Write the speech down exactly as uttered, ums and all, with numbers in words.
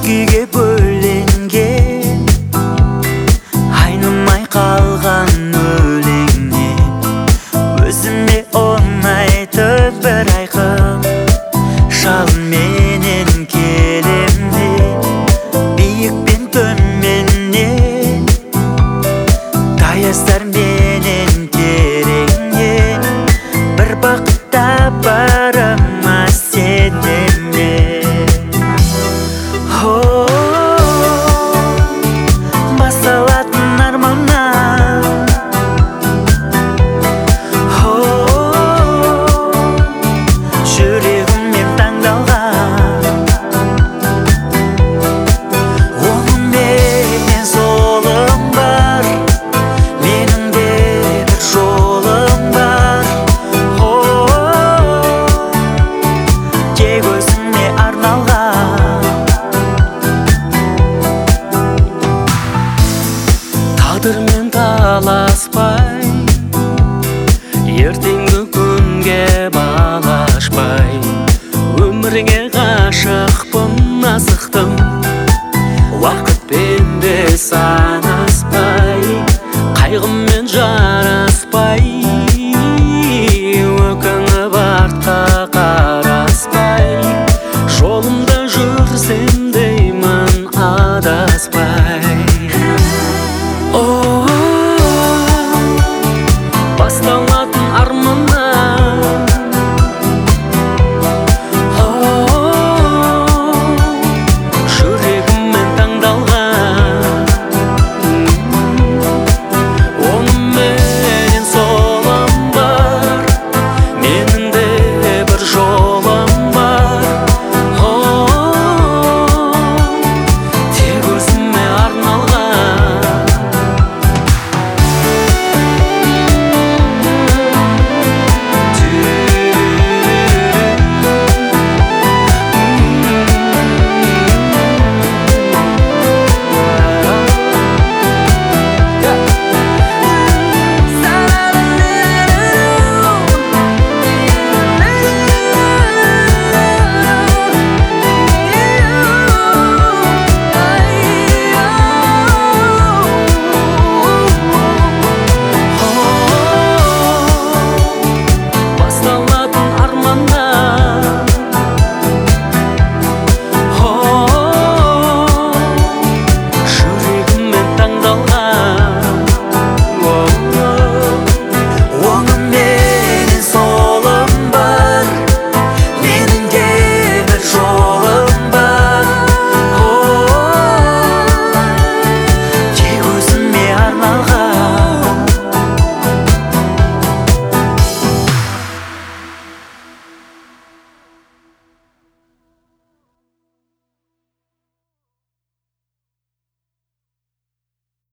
күйге бөленген, айнымай қалған өлеңнен өзіме оңайтып бір айқын жалын менен келем мен. Биік пен төменнен, таяздар менен тереңнен бір бақытта барыма сенемін. Басталатын арманнан, жүрегіммен таңдалған, оңым менен солым бар, менің де бір жолым бар. Тек өзіңе арналған, тағдырмен таласпай, ертеңгі күнге балашпай, өміріңе ғашықпын, асықтым, уақытпен де сан